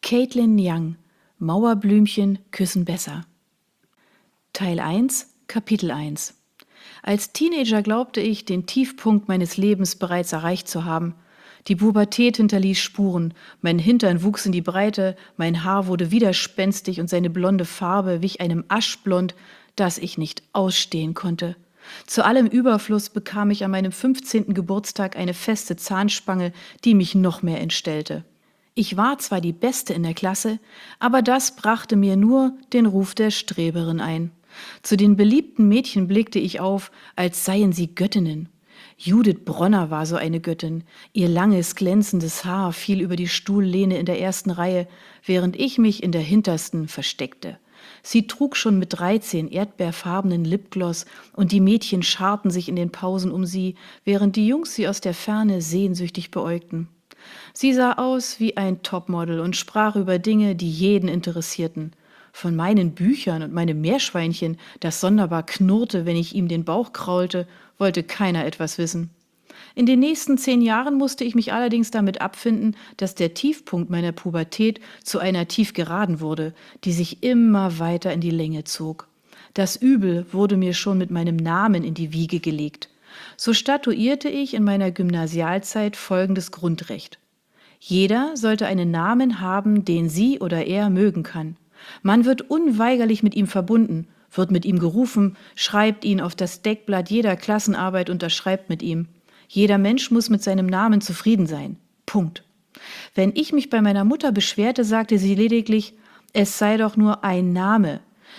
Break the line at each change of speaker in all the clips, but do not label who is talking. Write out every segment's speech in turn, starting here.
Caitlin Young, Mauerblümchen küssen besser. Teil 1, Kapitel 1. Als Teenager glaubte ich, den Tiefpunkt meines Lebens bereits erreicht zu haben. Die Pubertät hinterließ Spuren, mein Hintern wuchs in die Breite, mein Haar wurde widerspenstig und seine blonde Farbe wich einem Aschblond, das ich nicht ausstehen konnte. Zu allem Überfluss bekam ich an meinem 15. Geburtstag eine feste Zahnspange, die mich noch mehr entstellte. Ich war zwar die Beste in der Klasse, aber das brachte mir nur den Ruf der Streberin ein. Zu den beliebten Mädchen blickte ich auf, als seien sie Göttinnen. Judith Bronner war so eine Göttin. Ihr langes, glänzendes Haar fiel über die Stuhllehne in der ersten Reihe, während ich mich in der hintersten versteckte. Sie trug schon mit 13 erdbeerfarbenen Lipgloss und die Mädchen scharten sich in den Pausen um sie, während die Jungs sie aus der Ferne sehnsüchtig beäugten. Sie sah aus wie ein Topmodel und sprach über Dinge, die jeden interessierten. Von meinen Büchern und meinem Meerschweinchen, das sonderbar knurrte, wenn ich ihm den Bauch kraulte, wollte keiner etwas wissen. In den nächsten 10 Jahren musste ich mich allerdings damit abfinden, dass der Tiefpunkt meiner Pubertät zu einer Tiefgeraden wurde, die sich immer weiter in die Länge zog. Das Übel wurde mir schon mit meinem Namen in die Wiege gelegt. So statuierte ich in meiner Gymnasialzeit folgendes Grundrecht: Jeder sollte einen Namen haben, den sie oder er mögen kann. Man wird unweigerlich mit ihm verbunden, wird mit ihm gerufen, schreibt ihn auf das Deckblatt jeder Klassenarbeit, unterschreibt mit ihm. Jeder Mensch muss mit seinem Namen zufrieden sein. Punkt. Wenn ich mich bei meiner Mutter beschwerte, sagte sie lediglich, es sei doch nur ein Name.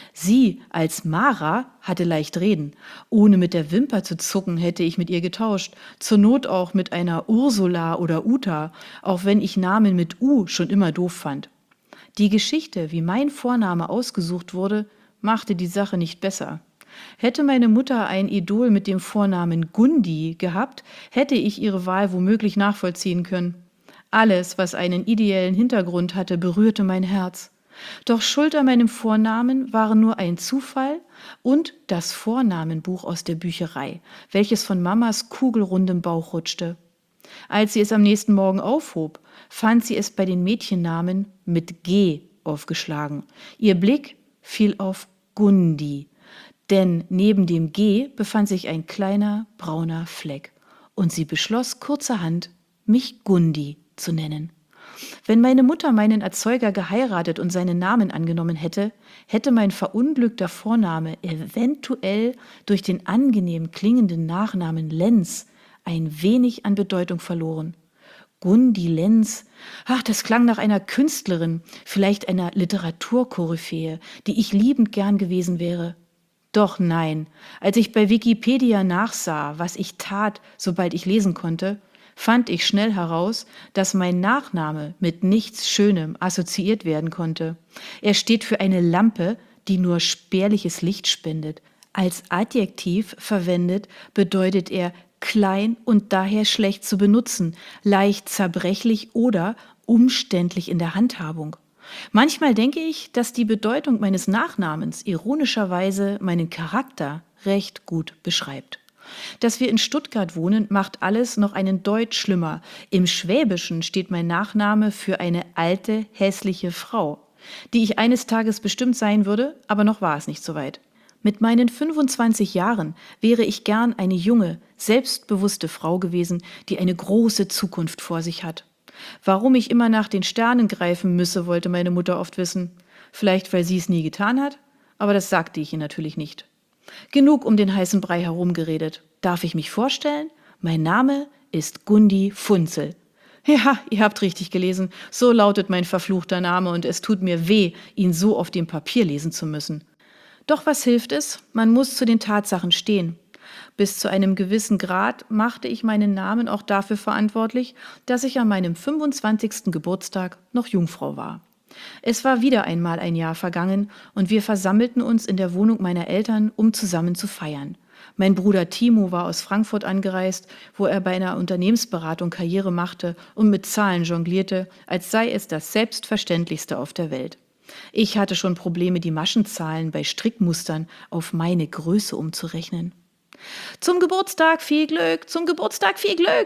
Sie als Mara hatte leicht reden. Ohne mit der Wimper zu zucken, hätte ich mit ihr getauscht. Zur Not auch mit einer Ursula oder Uta, auch wenn ich Namen mit U schon immer doof fand. Die Geschichte, wie mein Vorname ausgesucht wurde, machte die Sache nicht besser. Hätte meine Mutter ein Idol mit dem Vornamen Gundi gehabt, hätte ich ihre Wahl womöglich nachvollziehen können. Alles, was einen ideellen Hintergrund hatte, berührte mein Herz. Doch schuld an meinem Vornamen waren nur ein Zufall und das Vornamenbuch aus der Bücherei, welches von Mamas kugelrundem Bauch rutschte. Als sie es am nächsten Morgen aufhob, fand sie es bei den Mädchennamen mit G aufgeschlagen. Ihr Blick fiel auf Gundi, denn neben dem G befand sich ein kleiner brauner Fleck und sie beschloss kurzerhand, mich Gundi zu nennen. Wenn meine Mutter meinen Erzeuger geheiratet und seinen Namen angenommen hätte, hätte mein verunglückter Vorname eventuell durch den angenehm klingenden Nachnamen Lenz ein wenig an Bedeutung verloren. Gundi Lenz, das klang nach einer Künstlerin, vielleicht einer Literaturkoryphäe, die ich liebend gern gewesen wäre. Doch nein, als ich bei Wikipedia nachsah, was ich tat, sobald ich lesen konnte, fand ich schnell heraus, dass mein Nachname mit nichts Schönem assoziiert werden konnte. Er steht für eine Lampe, die nur spärliches Licht spendet. Als Adjektiv verwendet bedeutet er klein und daher schlecht zu benutzen, leicht zerbrechlich oder umständlich in der Handhabung. Manchmal denke ich, dass die Bedeutung meines Nachnamens ironischerweise meinen Charakter recht gut beschreibt. Dass wir in Stuttgart wohnen, macht alles noch einen Deut schlimmer. Im Schwäbischen steht mein Nachname für eine alte, hässliche Frau, die ich eines Tages bestimmt sein würde, aber noch war es nicht so weit. Mit meinen 25 Jahren wäre ich gern eine junge, selbstbewusste Frau gewesen, die eine große Zukunft vor sich hat. Warum ich immer nach den Sternen greifen müsse, wollte meine Mutter oft wissen. Vielleicht, weil sie es nie getan hat, aber das sagte ich ihr natürlich nicht. Genug um den heißen Brei herumgeredet. Darf ich mich vorstellen? Mein Name ist Gundi Funzel. Ja, ihr habt richtig gelesen. So lautet mein verfluchter Name und es tut mir weh, ihn so auf dem Papier lesen zu müssen. Doch was hilft es? Man muss zu den Tatsachen stehen. Bis zu einem gewissen Grad machte ich meinen Namen auch dafür verantwortlich, dass ich an meinem 25. Geburtstag noch Jungfrau war. Es war wieder einmal ein Jahr vergangen und wir versammelten uns in der Wohnung meiner Eltern, um zusammen zu feiern. Mein Bruder Timo war aus Frankfurt angereist, wo er bei einer Unternehmensberatung Karriere machte und mit Zahlen jonglierte, als sei es das Selbstverständlichste auf der Welt. Ich hatte schon Probleme, die Maschenzahlen bei Strickmustern auf meine Größe umzurechnen. Zum Geburtstag viel Glück, zum Geburtstag viel Glück!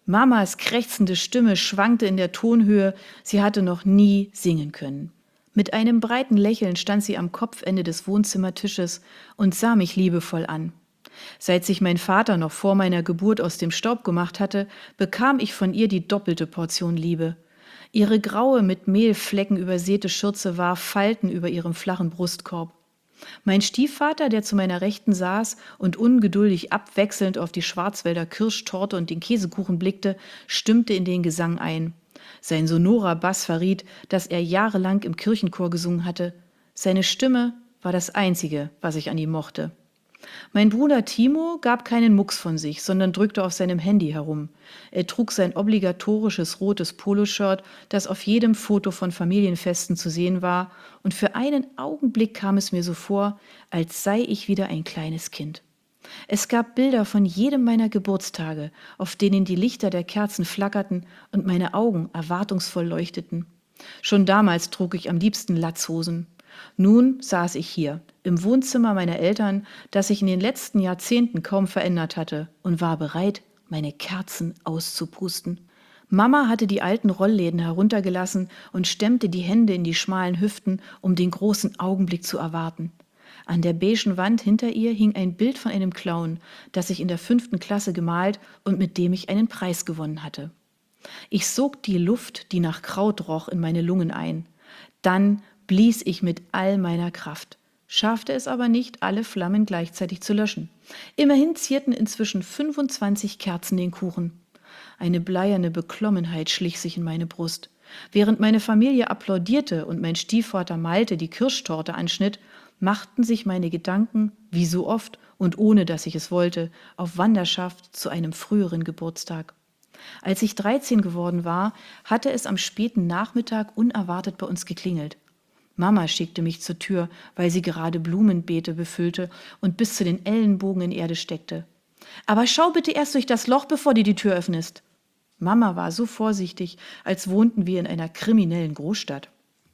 Mamas krächzende Stimme schwankte in der Tonhöhe, sie hatte noch nie singen können. Mit einem breiten Lächeln stand sie am Kopfende des Wohnzimmertisches und sah mich liebevoll an. Seit sich mein Vater noch vor meiner Geburt aus dem Staub gemacht hatte, bekam ich von ihr die doppelte Portion Liebe. Ihre graue, mit Mehlflecken übersäte Schürze warf Falten über ihrem flachen Brustkorb. Mein Stiefvater, der zu meiner Rechten saß und ungeduldig abwechselnd auf die Schwarzwälder Kirschtorte und den Käsekuchen blickte, stimmte in den Gesang ein. Sein sonorer Bass verriet, dass er jahrelang im Kirchenchor gesungen hatte. Seine Stimme war das Einzige, was ich an ihm mochte. Mein Bruder Timo gab keinen Mucks von sich, sondern drückte auf seinem Handy herum. Er trug sein obligatorisches rotes Poloshirt, das auf jedem Foto von Familienfesten zu sehen war, und für einen Augenblick kam es mir so vor, als sei ich wieder ein kleines Kind. Es gab Bilder von jedem meiner Geburtstage, auf denen die Lichter der Kerzen flackerten und meine Augen erwartungsvoll leuchteten. Schon damals trug ich am liebsten Latzhosen. Nun saß ich hier, im Wohnzimmer meiner Eltern, das sich in den letzten Jahrzehnten kaum verändert hatte, und war bereit, meine Kerzen auszupusten. Mama hatte die alten Rollläden heruntergelassen und stemmte die Hände in die schmalen Hüften, um den großen Augenblick zu erwarten. An der beigen Wand hinter ihr hing ein Bild von einem Clown, das ich in der 5. Klasse gemalt und mit dem ich einen Preis gewonnen hatte. Ich sog die Luft, die nach Kraut roch, in meine Lungen ein. Dann blies ich mit all meiner Kraft, schaffte es aber nicht, alle Flammen gleichzeitig zu löschen. Immerhin zierten inzwischen 25 Kerzen den Kuchen. Eine bleierne Beklommenheit schlich sich in meine Brust. Während meine Familie applaudierte und mein Stiefvater Malte die Kirschtorte anschnitt, machten sich meine Gedanken, wie so oft und ohne dass ich es wollte, auf Wanderschaft zu einem früheren Geburtstag. Als ich 13 geworden war, hatte es am späten Nachmittag unerwartet bei uns geklingelt. Mama schickte mich zur Tür, weil sie gerade Blumenbeete befüllte und bis zu den Ellenbogen in Erde steckte. »Aber schau bitte erst durch das Loch, bevor du die Tür öffnest.« Mama war so vorsichtig, als wohnten wir in einer kriminellen Großstadt.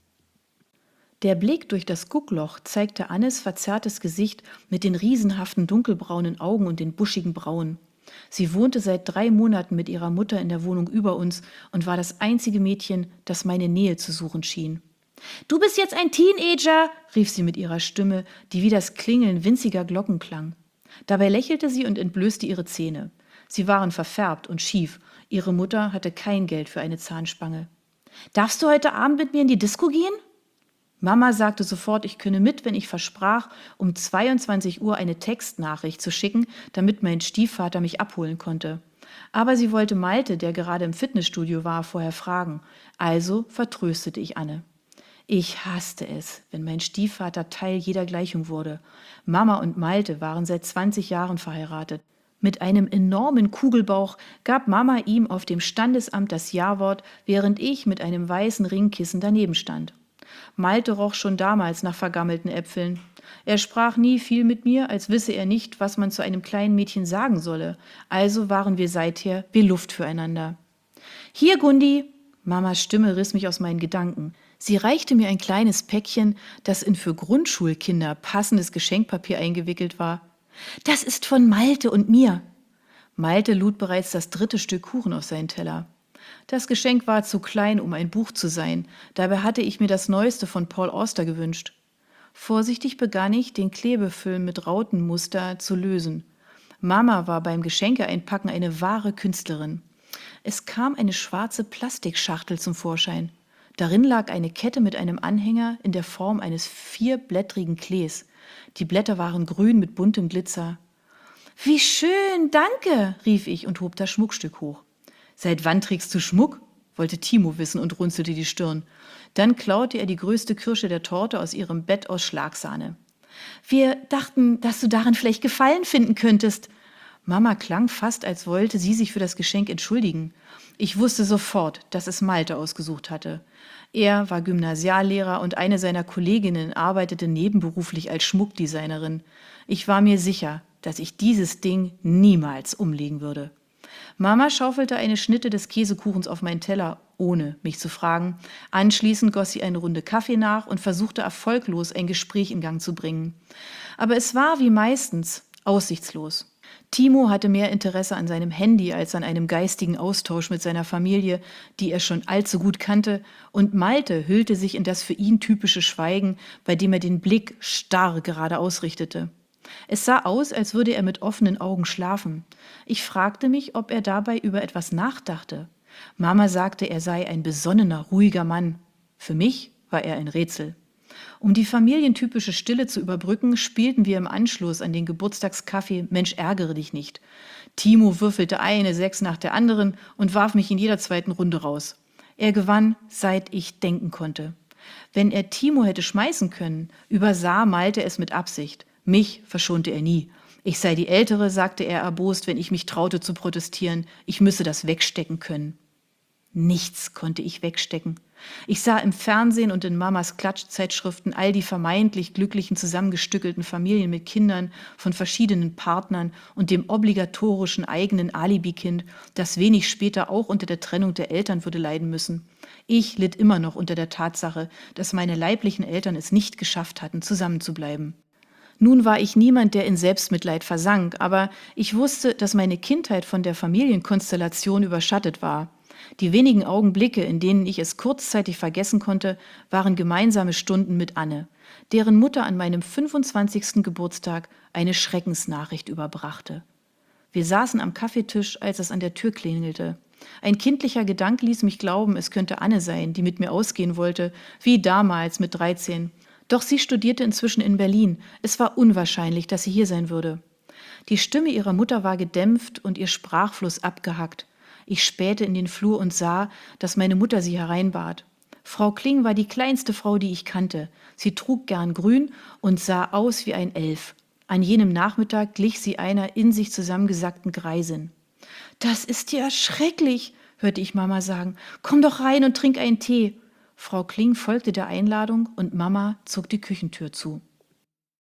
Der Blick durch das Guckloch zeigte Annes verzerrtes Gesicht mit den riesenhaften dunkelbraunen Augen und den buschigen Brauen. Sie wohnte seit 3 Monaten mit ihrer Mutter in der Wohnung über uns und war das einzige Mädchen, das meine Nähe zu suchen schien. »Du bist jetzt ein Teenager«, rief sie mit ihrer Stimme, die wie das Klingeln winziger Glocken klang. Dabei lächelte sie und entblößte ihre Zähne. Sie waren verfärbt und schief. Ihre Mutter hatte kein Geld für eine Zahnspange. »Darfst du heute Abend mit mir in die Disco gehen?« Mama sagte sofort, ich könne mit, wenn ich versprach, um 22 Uhr eine Textnachricht zu schicken, damit mein Stiefvater mich abholen konnte. Aber sie wollte Malte, der gerade im Fitnessstudio war, vorher fragen. Also vertröstete ich Anne. Ich hasste es, wenn mein Stiefvater Teil jeder Gleichung wurde. Mama und Malte waren seit 20 Jahren verheiratet. Mit einem enormen Kugelbauch gab Mama ihm auf dem Standesamt das Ja-Wort, während ich mit einem weißen Ringkissen daneben stand. Malte roch schon damals nach vergammelten Äpfeln. Er sprach nie viel mit mir, als wisse er nicht, was man zu einem kleinen Mädchen sagen solle. Also waren wir seither wie Luft füreinander. »Hier, Gundi!« Mamas Stimme riss mich aus meinen Gedanken. Sie reichte mir ein kleines Päckchen, das in für Grundschulkinder passendes Geschenkpapier eingewickelt war. »Das ist von Malte und mir.« Malte lud bereits das 3. Stück Kuchen auf seinen Teller. Das Geschenk war zu klein, um ein Buch zu sein. Dabei hatte ich mir das Neueste von Paul Auster gewünscht. Vorsichtig begann ich, den Klebefilm mit Rautenmuster zu lösen. Mama war beim Geschenkeeinpacken eine wahre Künstlerin. Es kam eine schwarze Plastikschachtel zum Vorschein. Darin lag eine Kette mit einem Anhänger in der Form eines 4-blättrigen Klees. Die Blätter waren grün mit buntem Glitzer. »Wie schön, danke«, rief ich und hob das Schmuckstück hoch. »Seit wann trägst du Schmuck?« wollte Timo wissen und runzelte die Stirn. Dann klaute er die größte Kirsche der Torte aus ihrem Bett aus Schlagsahne. »Wir dachten, dass du darin vielleicht Gefallen finden könntest.« Mama klang fast, als wollte sie sich für das Geschenk entschuldigen. Ich wusste sofort, dass es Malte ausgesucht hatte. Er war Gymnasiallehrer und eine seiner Kolleginnen arbeitete nebenberuflich als Schmuckdesignerin. Ich war mir sicher, dass ich dieses Ding niemals umlegen würde. Mama schaufelte eine Schnitte des Käsekuchens auf meinen Teller, ohne mich zu fragen. Anschließend goss sie eine Runde Kaffee nach und versuchte erfolglos ein Gespräch in Gang zu bringen. Aber es war wie meistens aussichtslos. Timo hatte mehr Interesse an seinem Handy als an einem geistigen Austausch mit seiner Familie, die er schon allzu gut kannte, und Malte hüllte sich in das für ihn typische Schweigen, bei dem er den Blick starr geradeaus richtete. Es sah aus, als würde er mit offenen Augen schlafen. Ich fragte mich, ob er dabei über etwas nachdachte. Mama sagte, er sei ein besonnener, ruhiger Mann. Für mich war er ein Rätsel. Um die familientypische Stille zu überbrücken, spielten wir im Anschluss an den Geburtstagskaffee Mensch, ärgere dich nicht. Timo würfelte eine 6 nach der anderen und warf mich in jeder zweiten Runde raus. Er gewann, seit ich denken konnte. Wenn er Timo hätte schmeißen können, übersah Malte es mit Absicht. Mich verschonte er nie. Ich sei die Ältere, sagte er erbost, wenn ich mich traute zu protestieren. Ich müsse das wegstecken können. Nichts konnte ich wegstecken. Ich sah im Fernsehen und in Mamas Klatschzeitschriften all die vermeintlich glücklichen zusammengestückelten Familien mit Kindern von verschiedenen Partnern und dem obligatorischen eigenen Alibi-Kind, das wenig später auch unter der Trennung der Eltern würde leiden müssen. Ich litt immer noch unter der Tatsache, dass meine leiblichen Eltern es nicht geschafft hatten, zusammenzubleiben. Nun war ich niemand, der in Selbstmitleid versank, aber ich wusste, dass meine Kindheit von der Familienkonstellation überschattet war. Die wenigen Augenblicke, in denen ich es kurzzeitig vergessen konnte, waren gemeinsame Stunden mit Anne, deren Mutter an meinem 25. Geburtstag eine Schreckensnachricht überbrachte. Wir saßen am Kaffeetisch, als es an der Tür klingelte. Ein kindlicher Gedanke ließ mich glauben, es könnte Anne sein, die mit mir ausgehen wollte, wie damals mit 13. Doch sie studierte inzwischen in Berlin. Es war unwahrscheinlich, dass sie hier sein würde. Die Stimme ihrer Mutter war gedämpft und ihr Sprachfluss abgehackt. Ich spähte in den Flur und sah, dass meine Mutter sie hereinbat. Frau Kling war die kleinste Frau, die ich kannte. Sie trug gern grün und sah aus wie ein Elf. An jenem Nachmittag glich sie einer in sich zusammengesackten Greisin. »Das ist ja schrecklich«, hörte ich Mama sagen. »Komm doch rein und trink einen Tee.« Frau Kling folgte der Einladung und Mama zog die Küchentür zu.